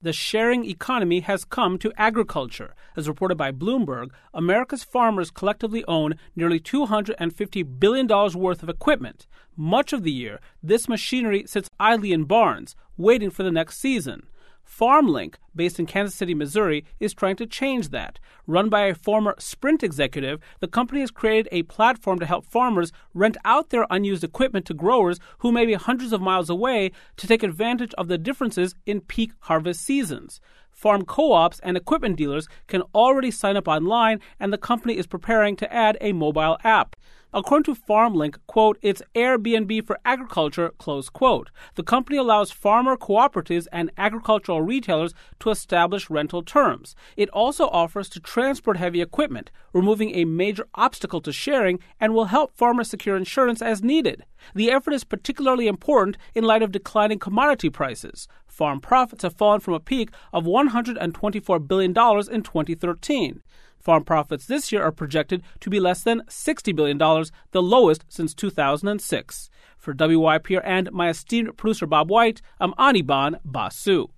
the sharing economy has come to agriculture. As reported by Bloomberg, America's farmers collectively own nearly $250 billion worth of equipment. Much of the year, this machinery sits idly in barns, waiting for the next season. FarmLink, based in Kansas City, Missouri, is trying to change that. Run by a former Sprint executive, the company has created a platform to help farmers rent out their unused equipment to growers who may be hundreds of miles away to take advantage of the differences in peak harvest seasons. Farm co-ops and equipment dealers can already sign up online, and the company is preparing to add a mobile app. According to FarmLink, quote, it's Airbnb for agriculture, close quote. The company allows farmer cooperatives and agricultural retailers to establish rental terms. It also offers to transport heavy equipment, removing a major obstacle to sharing, and will help farmers secure insurance as needed. The effort is particularly important in light of declining commodity prices. Farm profits have fallen from a peak of $124 billion in 2013. Farm profits this year are projected to be less than $60 billion, the lowest since 2006. For WYPR and my esteemed producer Bob White, I'm Anirban Basu.